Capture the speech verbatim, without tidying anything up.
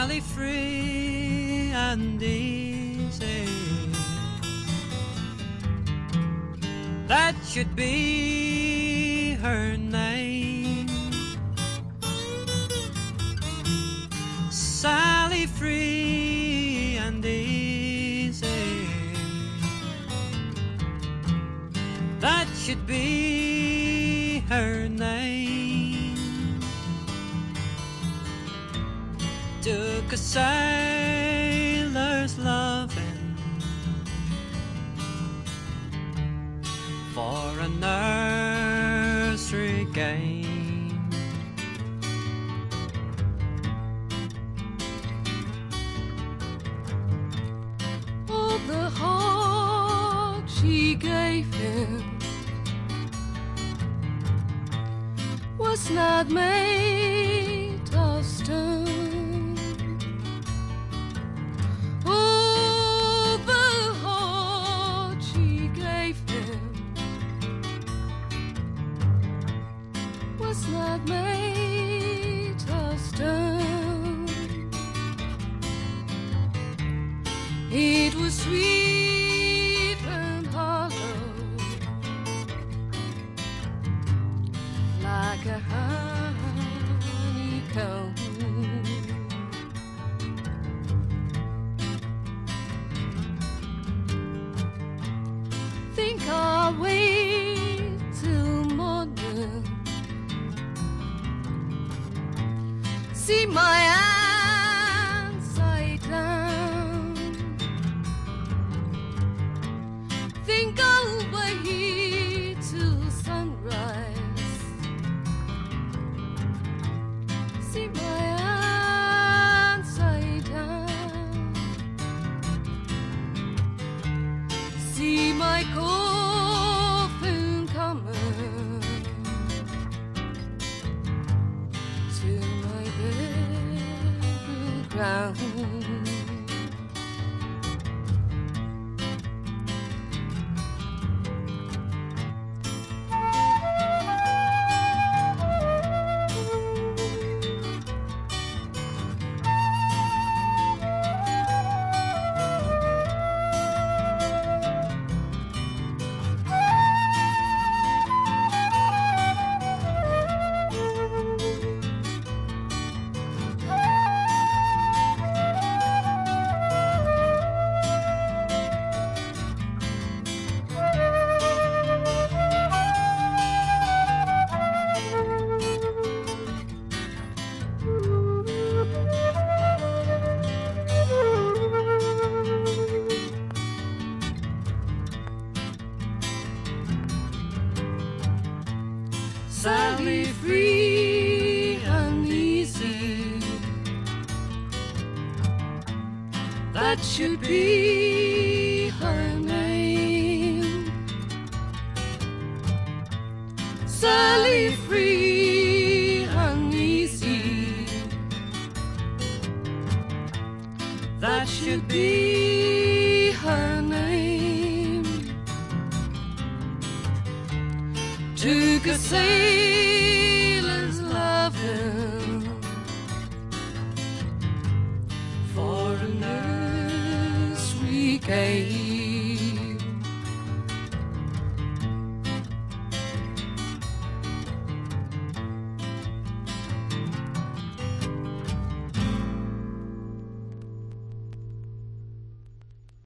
Sally free and easy. That should be her name. Sally free and easy. That should be her name. Took a sailor's loving for a nursery game. All the heart she gave him was not made of stone. All the heart she gave him was not made of stone. It was sweet and hollow, like a honeycomb. Think I'll wait till morning, see my hands side down. Think I'll wait till sunrise, see my hands side down. See my coffin coming to my burial ground. Sally free and easy, that should be her name. Sally free and easy, that should be her name. Took a sailor's loving for a nursery game.